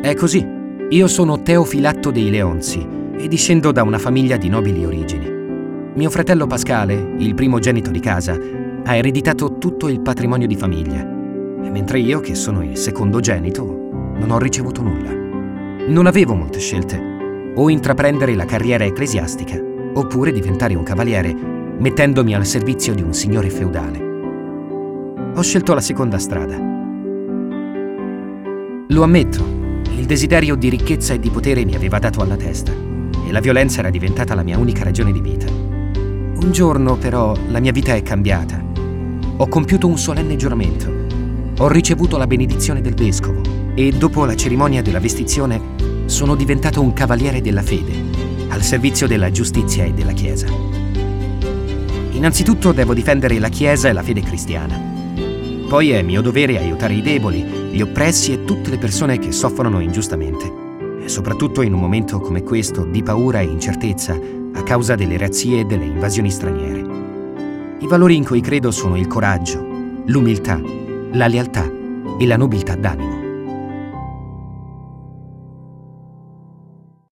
È così. Io sono Teofilatto dei Leonzi e discendo da una famiglia di nobili origini. Mio fratello Pascale, il primogenito di casa, ha ereditato tutto il patrimonio di famiglia, e mentre io, che sono il secondogenito, non ho ricevuto nulla. Non avevo molte scelte: o intraprendere la carriera ecclesiastica, oppure diventare un cavaliere mettendomi al servizio di un signore feudale. Ho scelto la seconda strada. Lo ammetto, il desiderio di ricchezza e di potere mi aveva dato alla testa, e la violenza era diventata la mia unica ragione di vita. Un giorno, però, la mia vita è cambiata. Ho compiuto un solenne giuramento. Ho ricevuto la benedizione del vescovo e, dopo la cerimonia della vestizione, sono diventato un cavaliere della fede, al servizio della giustizia e della Chiesa. Innanzitutto devo difendere la Chiesa e la fede cristiana. Poi è mio dovere aiutare i deboli, gli oppressi e tutte le persone che soffrono ingiustamente, e soprattutto in un momento come questo di paura e incertezza a causa delle razzie e delle invasioni straniere. I valori in cui credo sono il coraggio, l'umiltà, la lealtà e la nobiltà d'animo.